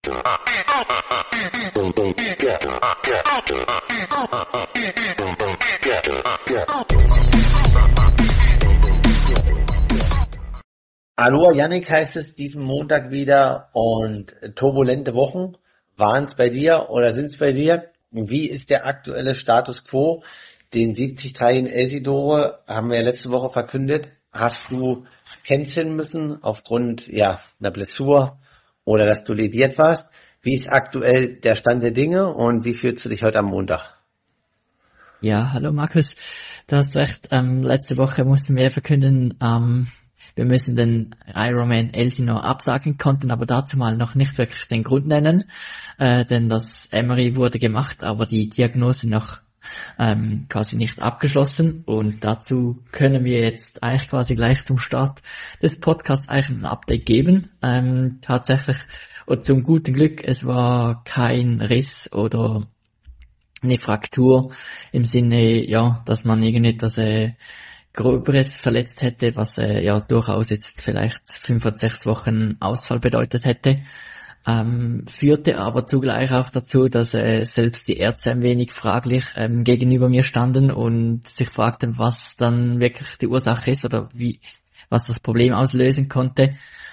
Hallo, Yannick heißt es diesen Montag wieder und turbulente Wochen. Waren es bei dir oder sind es bei dir? Wie ist der aktuelle Status quo? Den 73 in Elsidore haben wir ja letzte Woche verkündet. Hast du canceln müssen aufgrund einer Blessur oder dass du lediert warst? Wie ist aktuell der Stand der Dinge und wie fühlst du dich heute am Montag? Ja, hallo Markus. Du hast recht. Letzte Woche mussten wir verkünden, wir müssen den Ironman Elsinore absagen, konnten aber dazu mal noch nicht wirklich den Grund nennen, denn das MRI wurde gemacht, aber die Diagnose noch quasi nicht abgeschlossen, und dazu können wir jetzt eigentlich quasi gleich zum Start des Podcasts eigentlich ein Update geben. Tatsächlich, und zum guten Glück, es war kein Riss oder eine Fraktur im Sinne, dass man irgendetwas Gröberes verletzt hätte, was durchaus jetzt vielleicht 5 oder 6 Wochen Ausfall bedeutet hätte. Führte aber zugleich auch dazu, dass selbst die Ärzte ein wenig fraglich gegenüber mir standen und sich fragten, was dann wirklich die Ursache ist oder was das Problem auslösen konnte,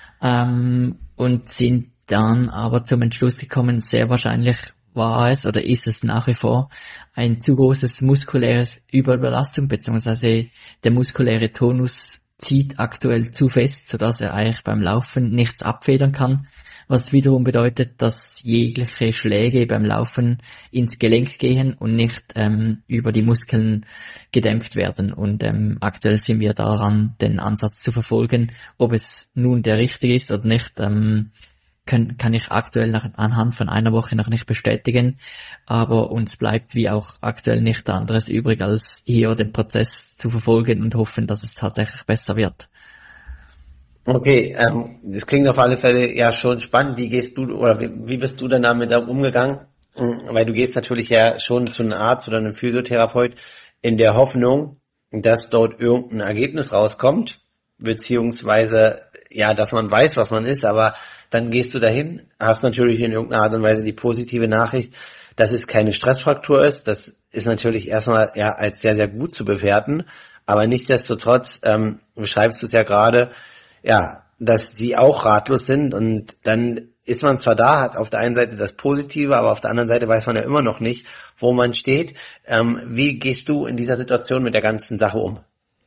und sind dann aber zum Entschluss gekommen, sehr wahrscheinlich war es oder ist es nach wie vor ein zu großes muskuläres Überbelastung, beziehungsweise der muskuläre Tonus zieht aktuell zu fest, sodass er eigentlich beim Laufen nichts abfedern kann, was wiederum bedeutet, dass jegliche Schläge beim Laufen ins Gelenk gehen und nicht über die Muskeln gedämpft werden. Und aktuell sind wir daran, den Ansatz zu verfolgen. Ob es nun der richtige ist oder nicht, kann ich aktuell anhand von einer Woche noch nicht bestätigen, aber uns bleibt wie auch aktuell nichts anderes übrig, als hier den Prozess zu verfolgen und hoffen, dass es tatsächlich besser wird. Okay, das klingt auf alle Fälle ja schon spannend. Wie gehst du oder wie bist du denn damit umgegangen? Weil du gehst natürlich ja schon zu einem Arzt oder einem Physiotherapeut in der Hoffnung, dass dort irgendein Ergebnis rauskommt, beziehungsweise dass man weiß, was man ist, aber dann gehst du dahin, hast natürlich in irgendeiner Art und Weise die positive Nachricht, dass es keine Stressfraktur ist. Das ist natürlich erstmal als sehr, sehr gut zu bewerten, aber nichtsdestotrotz beschreibst du es ja gerade, dass sie auch ratlos sind, und dann ist man zwar da, hat auf der einen Seite das Positive, aber auf der anderen Seite weiß man ja immer noch nicht, wo man steht. Wie gehst du in dieser Situation mit der ganzen Sache um?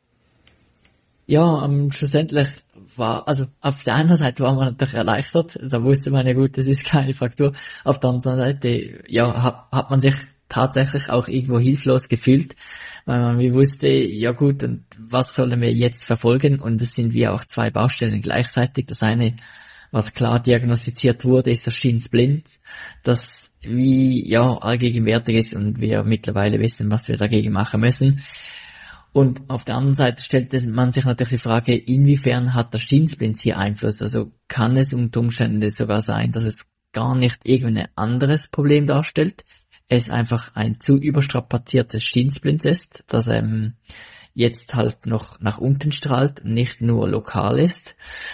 Ja, schlussendlich auf der einen Seite war man natürlich erleichtert, da wusste man ja gut, das ist keine Fraktur. Auf der anderen Seite, hat man sich tatsächlich auch irgendwo hilflos gefühlt, weil man wie wusste, ja gut, und was sollen wir jetzt verfolgen? Und es sind wie auch 2 Baustellen gleichzeitig. Das eine, was klar diagnostiziert wurde, ist das Schienensplint, das wie allgegenwärtig ist und wir mittlerweile wissen, was wir dagegen machen müssen. Und auf der anderen Seite stellt man sich natürlich die Frage, inwiefern hat der Schienensplint hier Einfluss? Also kann es unter Umständen sogar sein, dass es gar nicht irgendein anderes Problem darstellt, es einfach ein zu überstrapaziertes Schienensplint ist, das jetzt halt noch nach unten strahlt und nicht nur lokal ist,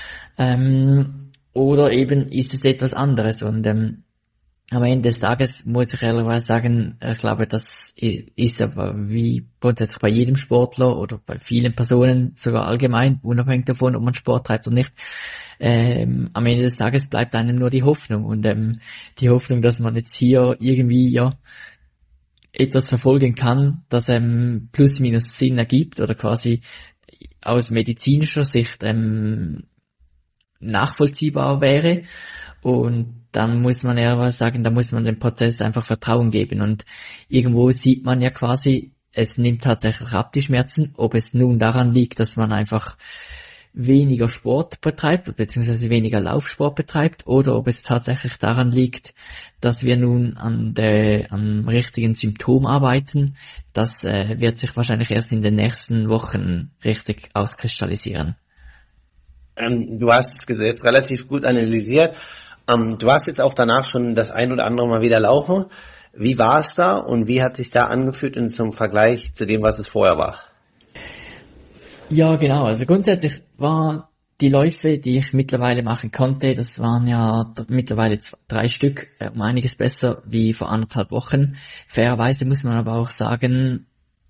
oder eben ist es etwas anderes. Und am Ende des Tages muss ich ehrlicherweise sagen, ich glaube, das ist aber wie grundsätzlich bei jedem Sportler oder bei vielen Personen, sogar allgemein, unabhängig davon, ob man Sport treibt oder nicht. Am Ende des Tages bleibt einem nur die Hoffnung, und die Hoffnung, dass man jetzt hier irgendwie etwas verfolgen kann, das plus minus Sinn ergibt oder quasi aus medizinischer Sicht nachvollziehbar wäre. Und dann muss man ehrlich sagen, da muss man dem Prozess einfach Vertrauen geben. Und irgendwo sieht man ja quasi, es nimmt tatsächlich ab, die Schmerzen. Ob es nun daran liegt, dass man einfach weniger Sport betreibt, beziehungsweise weniger Laufsport betreibt, oder ob es tatsächlich daran liegt, dass wir nun am richtigen Symptom arbeiten, das wird sich wahrscheinlich erst in den nächsten Wochen richtig auskristallisieren. Du hast es jetzt relativ gut analysiert. Du warst jetzt auch danach schon das ein oder andere Mal wieder laufen. Wie war es da und wie hat sich da angefühlt zum Vergleich zu dem, was es vorher war? Ja, genau. Also grundsätzlich war die Läufe, die ich mittlerweile machen konnte, das waren ja mittlerweile 3 Stück, um einiges besser wie vor 1,5 Wochen. Fairerweise muss man aber auch sagen,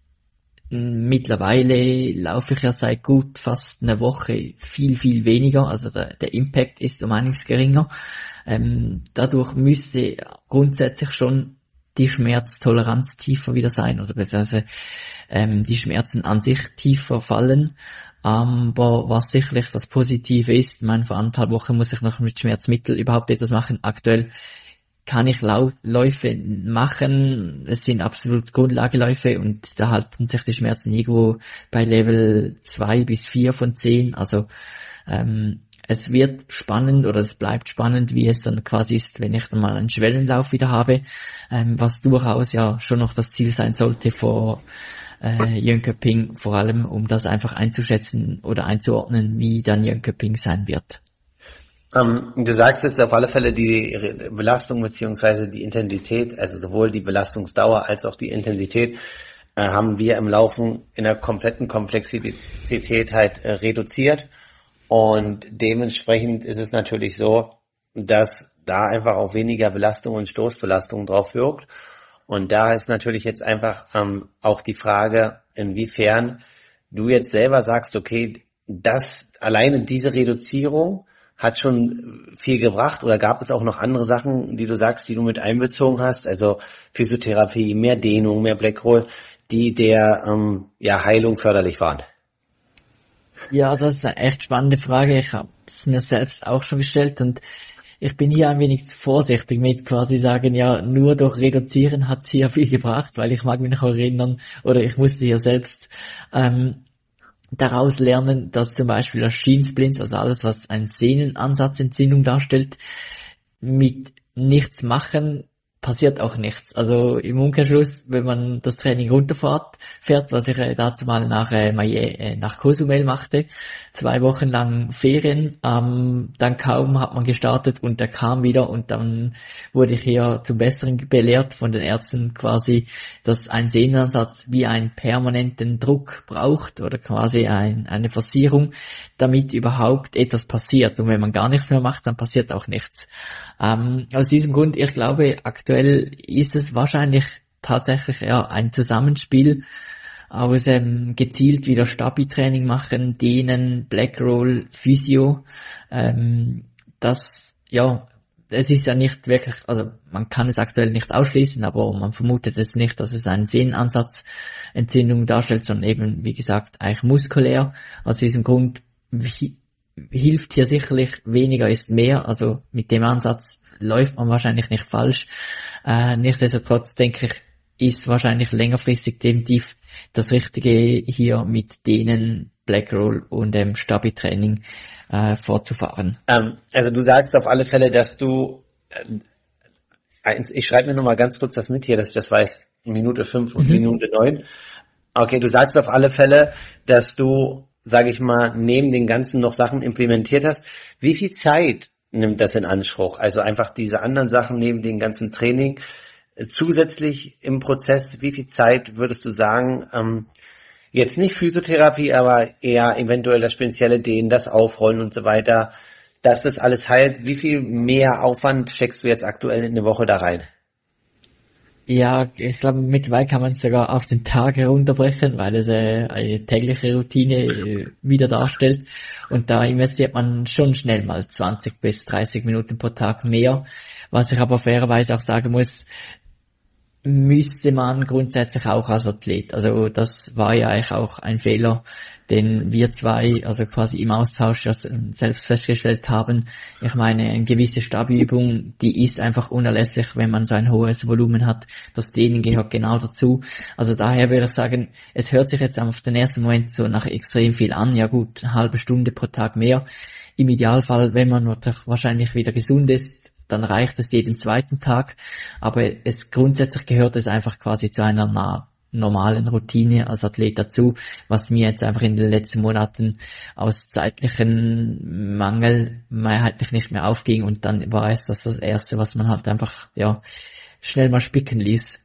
mittlerweile laufe ich ja seit gut fast einer Woche viel, viel weniger, also der Impact ist um einiges geringer. Dadurch müsste grundsätzlich schon die Schmerztoleranz tiefer wieder sein, oder beziehungsweise die Schmerzen an sich tiefer fallen. Aber was sicherlich das Positive ist, ich meine, vor 1,5 Wochen muss ich noch mit Schmerzmittel überhaupt etwas machen. Aktuell kann ich Läufe machen, es sind absolut Grundlageläufe und da halten sich die Schmerzen irgendwo bei Level 2 bis 4 von 10. Also es wird spannend oder es bleibt spannend, wie es dann quasi ist, wenn ich dann mal einen Schwellenlauf wieder habe, was durchaus ja schon noch das Ziel sein sollte vor Jönköping, vor allem um das einfach einzuschätzen oder einzuordnen, wie dann Jönköping sein wird. Du sagst jetzt auf alle Fälle die Belastung beziehungsweise die Intensität, also sowohl die Belastungsdauer als auch die Intensität haben wir im Laufen in der kompletten Komplexität halt reduziert und dementsprechend ist es natürlich so, dass da einfach auch weniger Belastung und Stoßbelastung drauf wirkt und da ist natürlich jetzt einfach auch die Frage, inwiefern du jetzt selber sagst, okay, das alleine diese Reduzierung hat schon viel gebracht oder gab es auch noch andere Sachen, die du sagst, die du mit einbezogen hast, also Physiotherapie, mehr Dehnung, mehr Blackroll, die der Heilung förderlich waren? Ja, das ist eine echt spannende Frage. Ich habe es mir selbst auch schon gestellt und ich bin hier ein wenig vorsichtig mit quasi sagen, ja, nur durch Reduzieren hat es hier viel gebracht, weil ich mag mich noch erinnern oder ich musste hier selbst daraus lernen, dass zum Beispiel das Schienensplints, also alles, was eine Sehnenansatzentzündung darstellt, mit nichts machen, passiert auch nichts. Also im Umkehrschluss, wenn man das Training runterfährt, was ich dazu mal nach Cozumel machte, 2 Wochen lang Ferien, dann kaum hat man gestartet und der kam wieder und dann wurde ich hier zum Besseren belehrt von den Ärzten quasi, dass ein Sehnenansatz wie einen permanenten Druck braucht oder quasi eine Forcierung, damit überhaupt etwas passiert. Und wenn man gar nichts mehr macht, dann passiert auch nichts. Aus diesem Grund, ich glaube, aktuell ist es wahrscheinlich tatsächlich ein Zusammenspiel aus gezielt wieder Stabi-Training machen, Dehnen, Blackroll, Physio. Es ist ja nicht wirklich, also man kann es aktuell nicht ausschließen, aber man vermutet es nicht, dass es eine Sehnenansatzentzündung darstellt, sondern eben, wie gesagt, eigentlich muskulär. Aus diesem Grund hilft hier sicherlich weniger ist mehr, also mit dem Ansatz läuft man wahrscheinlich nicht falsch. Nichtsdestotrotz denke ich, ist wahrscheinlich längerfristig definitiv das Richtige hier mit denen Blackroll und Stabi-Training fortzufahren. Also du sagst auf alle Fälle, dass du, ich schreibe mir nochmal ganz kurz das mit hier, dass ich das weiß, Minute 5 und Minute 9. Okay, du sagst auf alle Fälle, dass du, sage ich mal, neben den ganzen noch Sachen implementiert hast. Wie viel Zeit nimmt das in Anspruch? Also einfach diese anderen Sachen neben dem ganzen Training zusätzlich im Prozess, wie viel Zeit würdest du sagen, jetzt nicht Physiotherapie, aber eher eventuell das spezielle Dehnen, das Aufrollen und so weiter, dass das alles heilt, wie viel mehr Aufwand steckst du jetzt aktuell in eine Woche da rein? Ja, ich glaube, mittlerweile kann man es sogar auf den Tag herunterbrechen, weil es eine tägliche Routine wieder darstellt. Und da investiert man schon schnell mal 20 bis 30 Minuten pro Tag mehr. Was ich aber fairerweise auch sagen muss, müsste man grundsätzlich auch als Athlet. Also das war ja eigentlich auch ein Fehler, den wir zwei, also quasi im Austausch selbst festgestellt haben. Ich meine, eine gewisse Stabi-Übung, die ist einfach unerlässlich, wenn man so ein hohes Volumen hat. Das Training gehört genau dazu. Also daher würde ich sagen, es hört sich jetzt auf den ersten Moment so nach extrem viel an. Ja gut, eine halbe Stunde pro Tag mehr. Im Idealfall, wenn man wahrscheinlich wieder gesund ist, dann reicht es jeden zweiten Tag, aber grundsätzlich gehört es einfach quasi zu einer normalen Routine als Athlet dazu, was mir jetzt einfach in den letzten Monaten aus zeitlichen Mangel mehrheitlich nicht mehr aufging und dann war es das Erste, was man halt einfach schnell mal spicken ließ.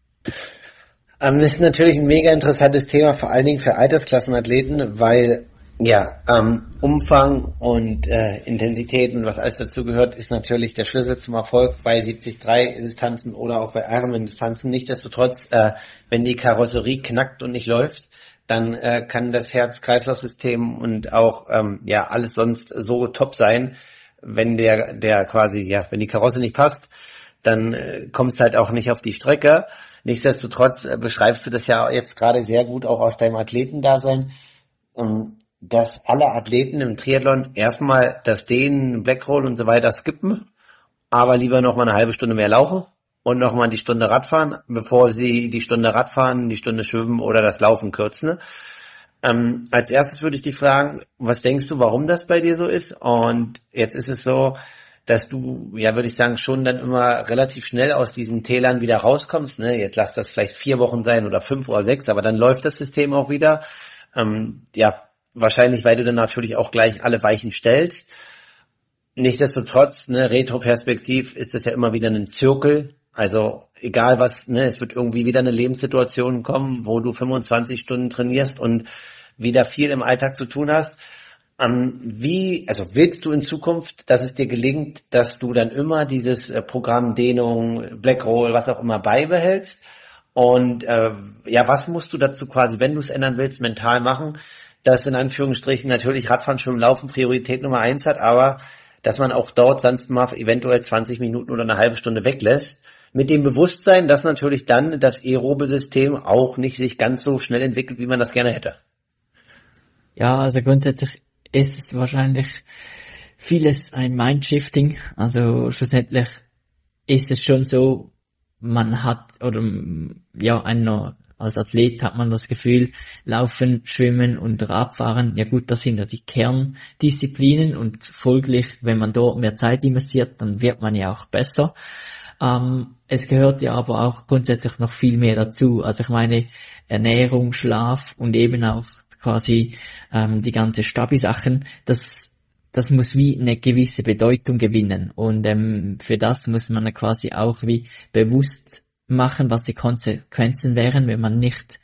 Das ist natürlich ein mega interessantes Thema, vor allen Dingen für Altersklassenathleten, weil Ja, Umfang und Intensität und was alles dazu gehört, ist natürlich der Schlüssel zum Erfolg bei 73-Distanzen oder auch bei Ironman-Distanzen. Nichtsdestotrotz, wenn die Karosserie knackt und nicht läuft, dann kann das Herz-Kreislauf-System und auch alles sonst so top sein, wenn der quasi, wenn die Karosse nicht passt, dann kommst du halt auch nicht auf die Strecke. Nichtsdestotrotz beschreibst du das ja jetzt gerade sehr gut auch aus deinem Athletendasein, dass alle Athleten im Triathlon erstmal das Dehnen, Blackroll und so weiter skippen, aber lieber noch mal eine halbe Stunde mehr laufen und noch mal die Stunde Radfahren, bevor sie die Stunde Radfahren, die Stunde Schwimmen oder das Laufen kürzen. Als erstes würde ich dich fragen, was denkst du, warum das bei dir so ist? Und jetzt ist es so, dass du, würde ich sagen, schon dann immer relativ schnell aus diesen Tälern wieder rauskommst. Ne? Jetzt lass das vielleicht 4 Wochen sein oder 5 oder 6, aber dann läuft das System auch wieder. Wahrscheinlich, weil du dann natürlich auch gleich alle Weichen stellst. Nichtsdestotrotz, retroperspektiv ist das ja immer wieder ein Zirkel. Also egal was, es wird irgendwie wieder eine Lebenssituation kommen, wo du 25 Stunden trainierst und wieder viel im Alltag zu tun hast. Willst du in Zukunft, dass es dir gelingt, dass du dann immer dieses Programm Dehnung, Blackroll, was auch immer beibehältst? Und was musst du dazu quasi, wenn du es ändern willst, mental machen, dass in Anführungsstrichen natürlich Radfahren, Schwimmen, Laufen Priorität Nummer 1 hat, aber dass man auch dort sonst mal eventuell 20 Minuten oder eine halbe Stunde weglässt, mit dem Bewusstsein, dass natürlich dann das aerobe System auch nicht sich ganz so schnell entwickelt, wie man das gerne hätte. Ja, also grundsätzlich ist es wahrscheinlich vieles ein Mindshifting. Also schlussendlich ist es schon so, man hat, als Athlet hat man das Gefühl, Laufen, Schwimmen und Radfahren, ja gut, das sind ja die Kerndisziplinen und folglich, wenn man dort mehr Zeit investiert, dann wird man ja auch besser. Es gehört ja aber auch grundsätzlich noch viel mehr dazu. Also ich meine, Ernährung, Schlaf und eben auch quasi die ganze Stabi-Sachen, das muss wie eine gewisse Bedeutung gewinnen. Und für das muss man quasi auch wie bewusst machen, was die Konsequenzen wären, wenn man nicht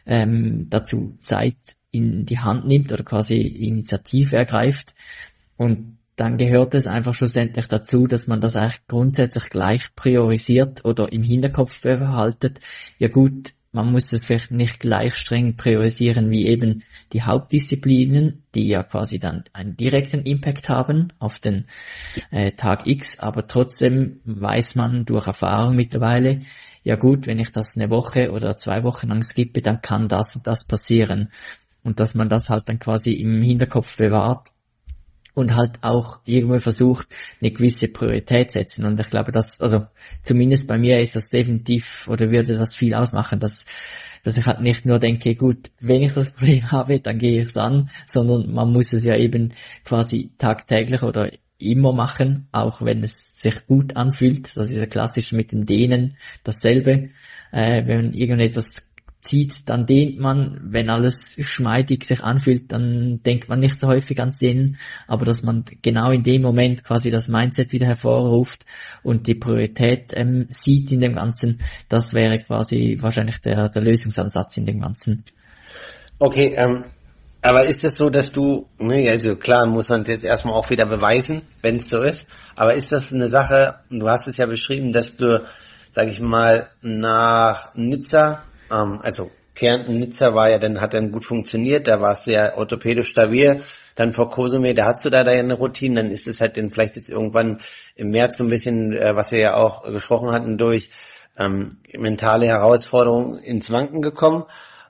dazu Zeit in die Hand nimmt oder quasi Initiative ergreift. Und dann gehört es einfach schlussendlich dazu, dass man das eigentlich grundsätzlich gleich priorisiert oder im Hinterkopf behaltet. Ja gut, man muss es vielleicht nicht gleich streng priorisieren wie eben die Hauptdisziplinen, die ja quasi dann einen direkten Impact haben auf den Tag X, aber trotzdem weiß man durch Erfahrung mittlerweile, ja gut, wenn ich das eine Woche oder 2 Wochen lang skippe, dann kann das und das passieren. Und dass man das halt dann quasi im Hinterkopf bewahrt und halt auch irgendwo versucht, eine gewisse Priorität setzen. Und ich glaube, zumindest bei mir ist das definitiv, oder würde das viel ausmachen, dass ich halt nicht nur denke, gut, wenn ich das Problem habe, dann gehe ich es an, sondern man muss es ja eben quasi tagtäglich oder immer machen, auch wenn es sich gut anfühlt. Das ist ja klassisch mit dem Dehnen dasselbe. Wenn irgendetwas zieht, dann dehnt man. Wenn alles geschmeidig sich anfühlt, dann denkt man nicht so häufig ans Dehnen. Aber dass man genau in dem Moment quasi das Mindset wieder hervorruft und die Priorität sieht in dem Ganzen, das wäre quasi wahrscheinlich der Lösungsansatz in dem Ganzen. Okay, aber ist es so, dass also klar muss man es jetzt erstmal auch wieder beweisen, wenn es so ist, aber ist das eine Sache, du hast es ja beschrieben, dass du, sag ich mal, nach Nizza, also Kärnten, Nizza hat dann gut funktioniert, da war es sehr orthopädisch stabil, dann vor Cozumel, da hast du da deine Routine, dann ist es halt dann vielleicht jetzt irgendwann im März so ein bisschen, was wir ja auch gesprochen hatten, durch mentale Herausforderungen ins Wanken gekommen.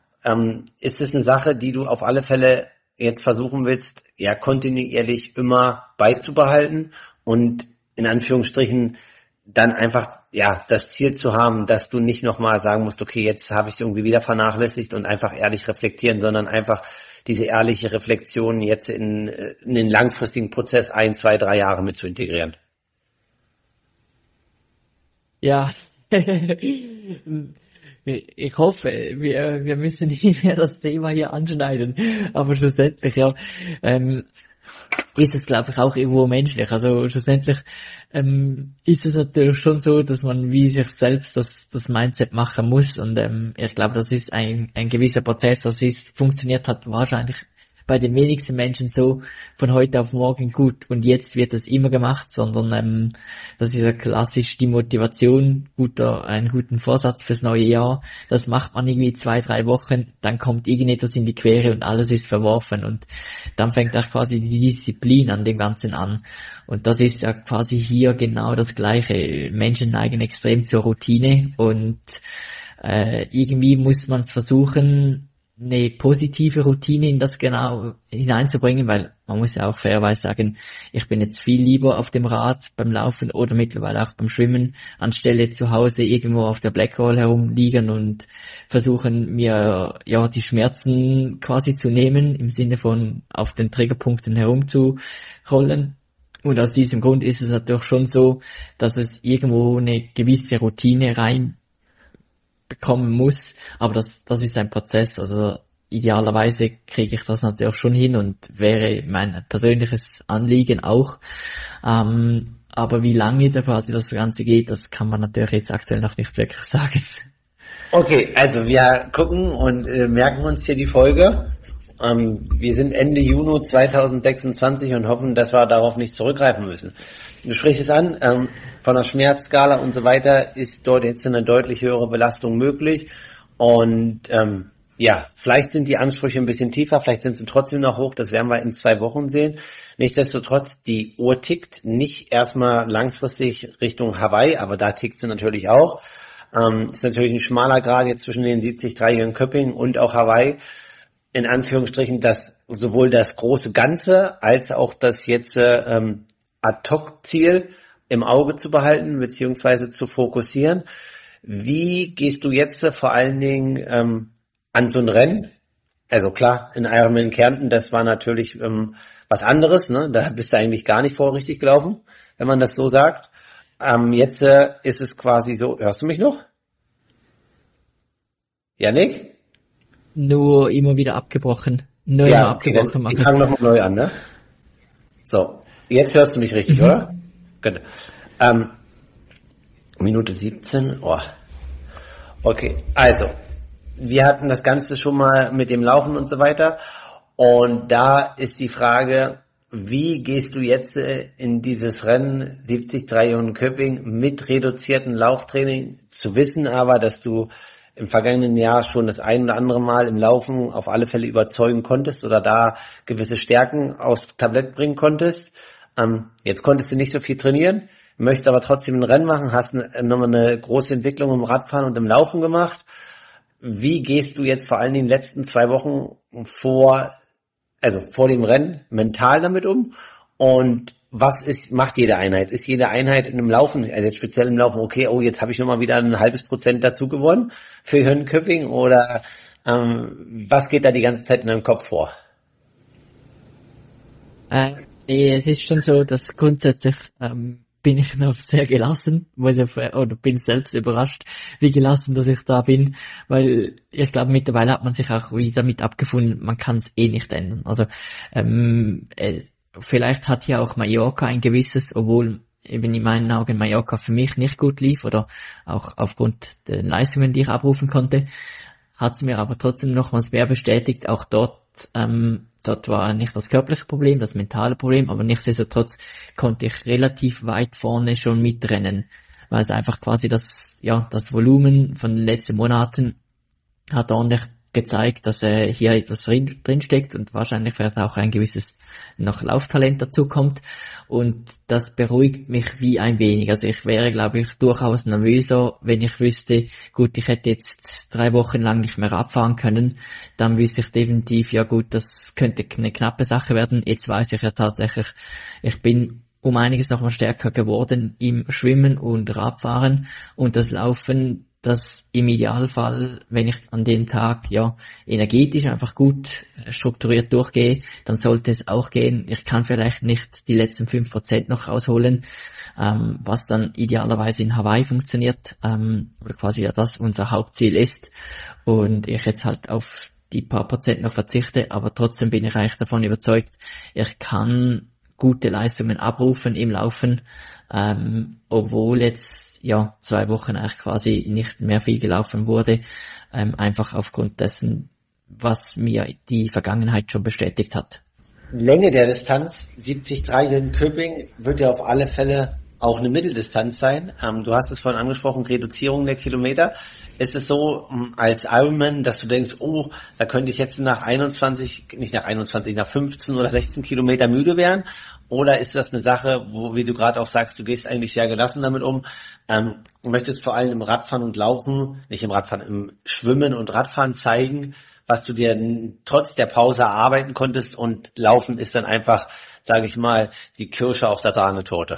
Ist es eine Sache, die du auf alle Fälle jetzt versuchen willst, ja kontinuierlich immer beizubehalten und in Anführungsstrichen dann einfach das Ziel zu haben, dass du nicht nochmal sagen musst, okay, jetzt habe ich es irgendwie wieder vernachlässigt und einfach ehrlich reflektieren, sondern einfach diese ehrliche Reflexion jetzt in den langfristigen Prozess 1, 2, 3 Jahre mit zu integrieren? Ja, ich hoffe, wir müssen nicht mehr das Thema hier anschneiden, aber schlussendlich, ist es, glaube ich, auch irgendwo menschlich. Also schlussendlich ist es natürlich schon so, dass man wie sich selbst das Mindset machen muss und ich glaube, das ist ein gewisser Prozess, funktioniert hat wahrscheinlich bei den wenigsten Menschen so von heute auf morgen gut und jetzt wird das immer gemacht, sondern das ist ja klassisch die Motivation, einen guten Vorsatz fürs neue Jahr. Das macht man irgendwie 2-3 Wochen, dann kommt irgendetwas in die Quere und alles ist verworfen und dann fängt auch quasi die Disziplin an dem Ganzen an. Und das ist ja quasi hier genau das Gleiche. Menschen neigen extrem zur Routine und irgendwie muss man es versuchen, eine positive Routine in das genau hineinzubringen, weil man muss ja auch fairerweise sagen, ich bin jetzt viel lieber auf dem Rad beim Laufen oder mittlerweile auch beim Schwimmen, anstelle zu Hause irgendwo auf der Blackroll herumliegen und versuchen mir ja die Schmerzen quasi zu nehmen, im Sinne von auf den Triggerpunkten herumzurollen. Und aus diesem Grund ist es natürlich schon so, dass es irgendwo eine gewisse Routine rein bekommen muss, aber das ist ein Prozess, also idealerweise kriege ich das natürlich schon hin und wäre mein persönliches Anliegen auch, aber wie lange da quasi das Ganze geht, das kann man natürlich jetzt aktuell noch nicht wirklich sagen. Okay, also wir gucken und merken uns hier die Folge. Wir sind Ende Juni 2026 und hoffen, dass wir darauf nicht zurückgreifen müssen. Du sprichst es an, von der Schmerzskala und so weiter ist dort jetzt eine deutlich höhere Belastung möglich und vielleicht sind die Ansprüche ein bisschen tiefer, vielleicht sind sie trotzdem noch hoch, das werden wir in 2 Wochen sehen. Nichtsdestotrotz, die Uhr tickt nicht erstmal langfristig Richtung Hawaii, aber da tickt sie natürlich auch. Ist natürlich ein schmaler Grad jetzt zwischen den 73 hier in Köpping und auch Hawaii. In Anführungsstrichen sowohl das große Ganze als auch das jetzt Ad-Hoc-Ziel im Auge zu behalten beziehungsweise zu fokussieren. Wie gehst du jetzt vor allen Dingen an so ein Rennen? Also klar, in Ironman Kärnten, das war natürlich was anderes, ne? Da bist du eigentlich gar nicht richtig gelaufen, wenn man das so sagt. Jetzt ist es quasi so, hörst du mich noch? Yannick? Nur immer wieder abgebrochen. Ich fange nochmal neu an, ne? So, jetzt hörst du mich richtig, oder? Gut. Minute 17. Oh. Okay, also, wir hatten das Ganze schon mal mit dem Laufen und so weiter. Und da ist die Frage, wie gehst du jetzt in dieses Rennen 73 in Köpping mit reduziertem Lauftraining, zu wissen aber, dass du im vergangenen Jahr schon das ein oder andere Mal im Laufen auf alle Fälle überzeugen konntest oder da gewisse Stärken aufs Tablett bringen konntest. Jetzt konntest du nicht so viel trainieren, möchtest aber trotzdem ein Rennen machen, hast nochmal eine große Entwicklung im Radfahren und im Laufen gemacht. Wie gehst du jetzt vor allen Dingen in den letzten 2 Wochen vor dem Rennen mental damit um? Und macht jede Einheit? Ist jede Einheit in einem Laufen, also jetzt speziell im Laufen, okay, jetzt habe ich nochmal wieder ein halbes Prozent dazu gewonnen für Jönköping oder was geht da die ganze Zeit in deinem Kopf vor? Nee, es ist schon so, dass grundsätzlich bin ich noch sehr gelassen, oder bin selbst überrascht, wie gelassen, dass ich da bin, weil ich glaube, mittlerweile hat man sich auch wieder damit abgefunden, man kann es eh nicht ändern. Also vielleicht hat ja auch Mallorca ein gewisses, obwohl eben in meinen Augen Mallorca für mich nicht gut lief oder auch aufgrund der Leistungen, die ich abrufen konnte, hat es mir aber trotzdem nochmals mehr bestätigt, auch dort war nicht das körperliche Problem, das mentale Problem, aber nichtsdestotrotz konnte ich relativ weit vorne schon mitrennen, weil es einfach quasi das Volumen von den letzten Monaten hat ordentlich gezeigt, dass hier etwas drin steckt und wahrscheinlich vielleicht auch ein gewisses noch Lauftalent dazu kommt und das beruhigt mich wie ein wenig. Also ich wäre, glaube ich, durchaus nervöser, wenn ich wüsste, gut, ich hätte jetzt 3 Wochen lang nicht mehr abfahren können, dann wüsste ich definitiv, ja gut, das könnte eine knappe Sache werden. Jetzt weiß ich ja tatsächlich, ich bin um einiges noch mal stärker geworden im Schwimmen und Radfahren und das Laufen, das im Idealfall, wenn ich an dem Tag energetisch einfach gut strukturiert durchgehe, dann sollte es auch gehen. Ich kann vielleicht nicht die letzten 5% noch rausholen, was dann idealerweise in Hawaii funktioniert, oder quasi ja das unser Hauptziel ist und ich jetzt halt auf die paar Prozent noch verzichte, aber trotzdem bin ich eigentlich davon überzeugt, ich kann gute Leistungen abrufen im Laufen, obwohl jetzt 2 Wochen eigentlich quasi nicht mehr viel gelaufen wurde, einfach aufgrund dessen, was mir die Vergangenheit schon bestätigt hat. Länge der Distanz, 73 Jönköping, wird ja auf alle Fälle auch eine Mitteldistanz sein. Du hast es vorhin angesprochen, Reduzierung der Kilometer. Ist es so als Ironman, dass du denkst, oh, da könnte ich jetzt nach 15 oder 16 Kilometer müde werden? Oder ist das eine Sache, wo, wie du gerade auch sagst, du gehst eigentlich sehr gelassen damit um, möchtest vor allem im Radfahren und Laufen, nicht im Radfahren, im Schwimmen und Radfahren zeigen, was du dir trotz der Pause erarbeiten konntest, und Laufen ist dann einfach, sage ich mal, die Kirsche auf der Sahnetorte.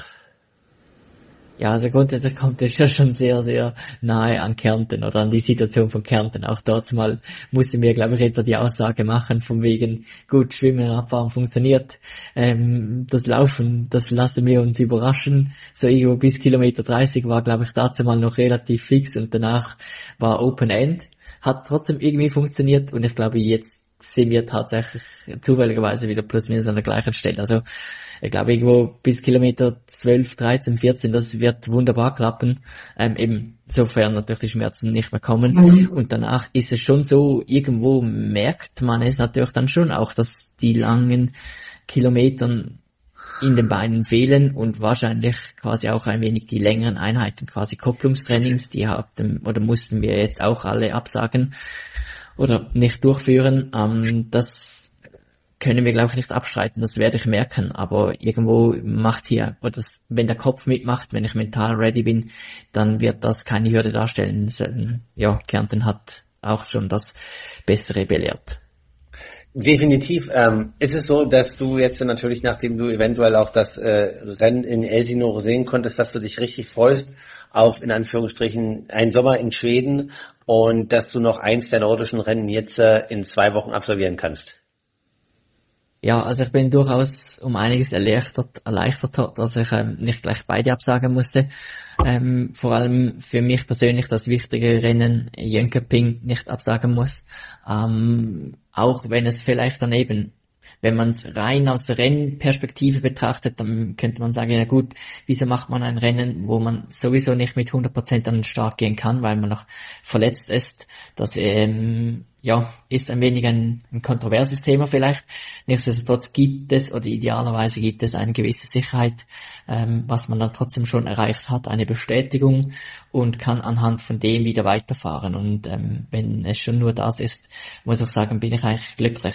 Ja, also grundsätzlich kommt es ja schon sehr, sehr nahe an Kärnten oder an die Situation von Kärnten. Auch dort mal musste mir, glaube ich, etwa die Aussage machen, von wegen, gut, Schwimmen, Radfahren funktioniert, das Laufen, das lassen wir uns überraschen. So irgendwo bis Kilometer 30 war, glaube ich, dazu mal noch relativ fix, und danach war Open End. Hat trotzdem irgendwie funktioniert, und ich glaube, jetzt sind wir tatsächlich zufälligerweise wieder plus minus an der gleichen Stelle. Also ich glaube, irgendwo bis Kilometer 12, 13, 14, das wird wunderbar klappen, eben sofern natürlich die Schmerzen nicht mehr kommen. Und danach ist es schon so, irgendwo merkt man es natürlich dann schon auch, dass die langen Kilometern in den Beinen fehlen, und wahrscheinlich quasi auch ein wenig die längeren Einheiten, quasi Kopplungstrainings, die mussten wir jetzt auch alle absagen oder nicht durchführen. Das können wir, glaube ich, nicht abstreiten, das werde ich merken, aber irgendwo wenn der Kopf mitmacht, wenn ich mental ready bin, dann wird das keine Hürde darstellen. Ja, Kärnten hat auch schon das Bessere belehrt. Definitiv. Ist es so, dass du jetzt natürlich, nachdem du eventuell auch das Rennen in Elsinore sehen konntest, dass du dich richtig freust auf, in Anführungsstrichen, einen Sommer in Schweden, und dass du noch eins der nordischen Rennen jetzt in 2 Wochen absolvieren kannst? Ja, also ich bin durchaus um einiges erleichtert, dass ich nicht gleich beide absagen musste. Vor allem für mich persönlich das wichtige Rennen Jönköping nicht absagen muss. Auch wenn es vielleicht daneben, wenn man es rein aus der Rennperspektive betrachtet, dann könnte man sagen, ja gut, wieso macht man ein Rennen, wo man sowieso nicht mit 100% an den Start gehen kann, weil man noch verletzt ist. Das ist ein wenig ein kontroverses Thema vielleicht. Nichtsdestotrotz gibt es, oder idealerweise gibt es eine gewisse Sicherheit, was man dann trotzdem schon erreicht hat, eine Bestätigung, und kann anhand von dem wieder weiterfahren. Und wenn es schon nur das ist, muss ich sagen, bin ich eigentlich glücklich.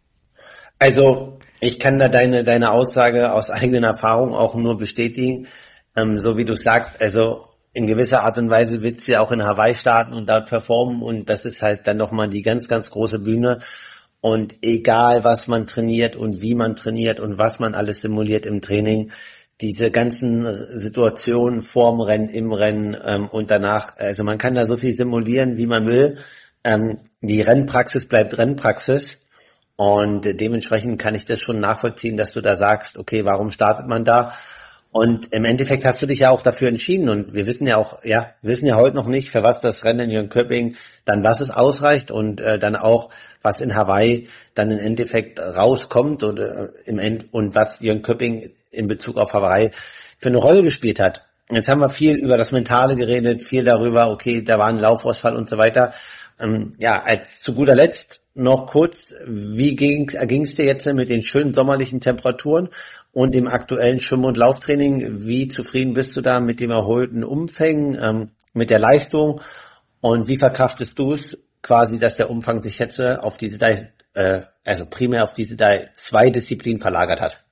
Also ich kann da deine Aussage aus eigener Erfahrung auch nur bestätigen, so wie du sagst. Also in gewisser Art und Weise willst du ja auch in Hawaii starten und dort performen, und das ist halt dann nochmal die ganz, ganz große Bühne. Und egal, was man trainiert und wie man trainiert und was man alles simuliert im Training, diese ganzen Situationen vorm Rennen, im Rennen und danach, also man kann da so viel simulieren, wie man will. Die Rennpraxis bleibt Rennpraxis. Und dementsprechend kann ich das schon nachvollziehen, dass du da sagst, okay, warum startet man da? Und im Endeffekt hast du dich ja auch dafür entschieden, und wir wissen ja heute noch nicht, für was das Rennen in Jönköping dann, was es ausreicht, und dann auch, was in Hawaii dann im Endeffekt rauskommt, und was Jönköping in Bezug auf Hawaii für eine Rolle gespielt hat. Jetzt haben wir viel über das Mentale geredet, viel darüber, okay, da war ein Laufausfall und so weiter. Als zu guter Letzt noch kurz, wie ging's dir jetzt mit den schönen sommerlichen Temperaturen und dem aktuellen Schwimm- und Lauftraining? Wie zufrieden bist du da mit dem erholten Umfang, mit der Leistung, und wie verkraftest du es quasi, dass der Umfang sich jetzt auf diese primär auf diese 2 Disziplinen verlagert hat?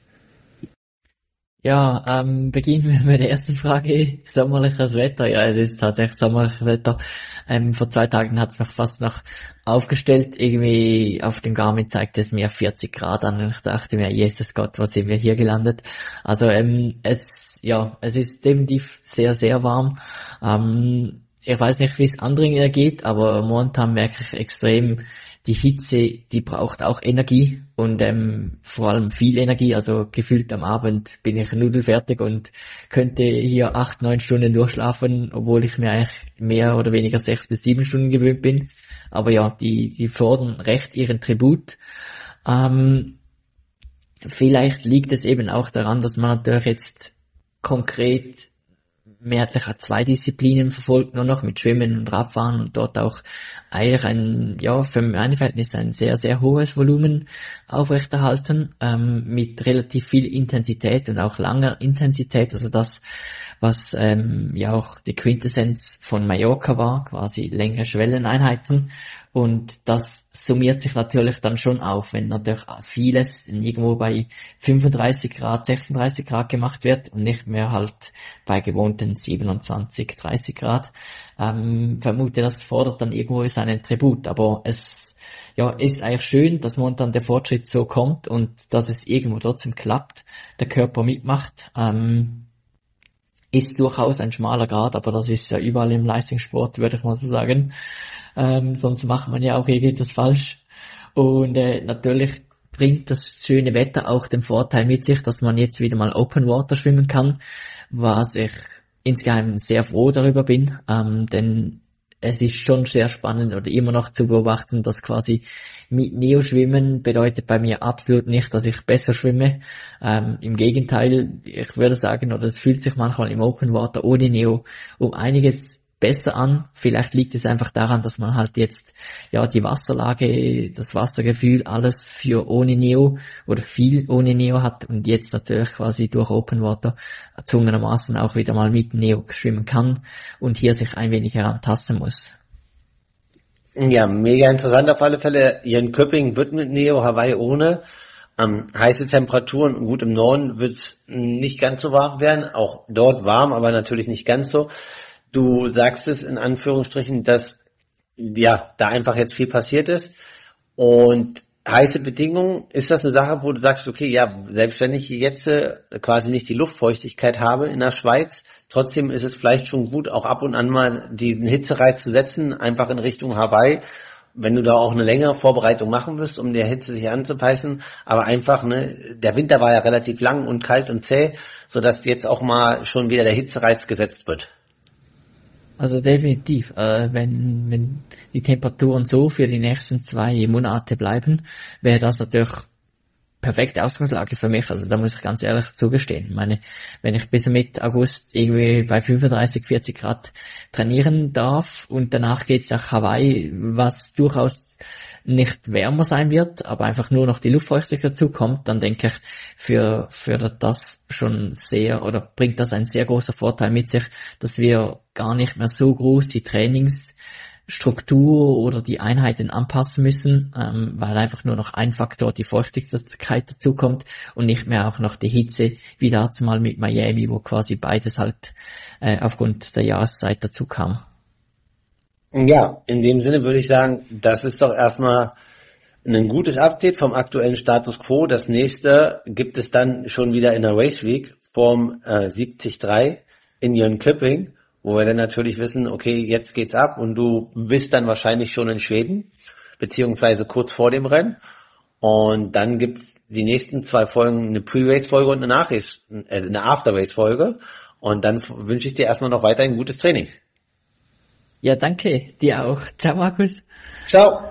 Ja, beginnen wir mit der ersten Frage. Sommerliches Wetter. Ja, es ist tatsächlich sommerliches Wetter. Vor 2 Tagen hat es noch fast noch aufgestellt. Irgendwie auf dem Garmin zeigt es mir 40 Grad an, und ich dachte mir, Jesus Gott, was sind wir hier gelandet? Also es ist definitiv sehr, sehr warm. Ich weiß nicht, wie es anderen ergeht, aber momentan merke ich extrem, die Hitze, die braucht auch Energie, und vor allem viel Energie. Also gefühlt am Abend bin ich nudelfertig und könnte hier 8, 9 Stunden durchschlafen, obwohl ich mir eigentlich mehr oder weniger 6 bis 7 Stunden gewöhnt bin. Aber ja, die fordern recht ihren Tribut. Vielleicht liegt es eben auch daran, dass man natürlich jetzt konkret mehrheitlich auch 2 Disziplinen verfolgt, nur noch mit Schwimmen und Radfahren und dort auch eigentlich für meine Verhältnisse ein sehr, sehr hohes Volumen aufrechterhalten, mit relativ viel Intensität und auch langer Intensität, also das, was auch die Quintessenz von Mallorca war, quasi längere Schwelleneinheiten, und das summiert sich natürlich dann schon auf, wenn natürlich vieles irgendwo bei 35 Grad, 36 Grad gemacht wird und nicht mehr halt bei gewohnten 27, 30 Grad. Vermute, das fordert dann irgendwo seinen Tribut, aber es ist eigentlich schön, dass momentan der Fortschritt so kommt und dass es irgendwo trotzdem klappt, der Körper mitmacht. Ist durchaus ein schmaler Grad, aber das ist ja überall im Leistungssport, würde ich mal so sagen. Sonst macht man ja auch irgendwas falsch. Und natürlich bringt das schöne Wetter auch den Vorteil mit sich, dass man jetzt wieder mal Open Water schwimmen kann, was ich insgeheim sehr froh darüber bin, denn es ist schon sehr spannend oder immer noch zu beobachten, dass quasi mit Neo schwimmen bedeutet bei mir absolut nicht, dass ich besser schwimme. Im Gegenteil, ich würde sagen, oder es fühlt sich manchmal im Open Water ohne Neo um einiges besser an. Vielleicht liegt es einfach daran, dass man halt jetzt die Wasserlage, das Wassergefühl, alles für ohne Neo oder viel ohne Neo hat und jetzt natürlich quasi durch Open Water erzwungenermaßen auch wieder mal mit Neo schwimmen kann und hier sich ein wenig herantasten muss. Ja, mega interessant auf alle Fälle. Jönköping wird mit Neo, Hawaii ohne. Heiße Temperaturen, gut, im Norden wird es nicht ganz so warm werden, auch dort warm, aber natürlich nicht ganz so. Du sagst es in Anführungsstrichen, dass da einfach jetzt viel passiert ist. Und heiße Bedingungen, ist das eine Sache, wo du sagst, okay, selbst wenn ich jetzt quasi nicht die Luftfeuchtigkeit habe in der Schweiz, trotzdem ist es vielleicht schon gut, auch ab und an mal diesen Hitzereiz zu setzen, einfach in Richtung Hawaii, wenn du da auch eine längere Vorbereitung machen wirst, um der Hitze sich anzupassen, aber einfach, der Winter war ja relativ lang und kalt und zäh, sodass jetzt auch mal schon wieder der Hitzereiz gesetzt wird. Also definitiv, wenn die Temperaturen so für die nächsten 2 Monate bleiben, wäre das natürlich perfekte Ausgangslage für mich. Also da muss ich ganz ehrlich zugestehen. Ich meine, wenn ich bis Mitte August irgendwie bei 35, 40 Grad trainieren darf und danach geht's nach Hawaii, was durchaus nicht wärmer sein wird, aber einfach nur noch die Luftfeuchtigkeit dazu kommt, dann denke ich, für das schon sehr, oder bringt das ein sehr großer Vorteil mit sich, dass wir gar nicht mehr so groß die Trainingsstruktur oder die Einheiten anpassen müssen, weil einfach nur noch ein Faktor, die Feuchtigkeit dazu kommt und nicht mehr auch noch die Hitze, wie dazu mal mit Miami, wo quasi beides halt aufgrund der Jahreszeit dazu kam. Ja, in dem Sinne würde ich sagen, das ist doch erstmal ein gutes Update vom aktuellen Status Quo. Das nächste gibt es dann schon wieder in der Race Week vom 73 in Jönköping, wo wir dann natürlich wissen, okay, jetzt geht's ab und du bist dann wahrscheinlich schon in Schweden, beziehungsweise kurz vor dem Rennen. Und dann gibt's die nächsten 2 Folgen, eine Pre-Race-Folge und eine eine After-Race-Folge. Und dann wünsche ich dir erstmal noch weiterhin gutes Training. Ja, danke. Dir auch. Ciao, Markus. Ciao.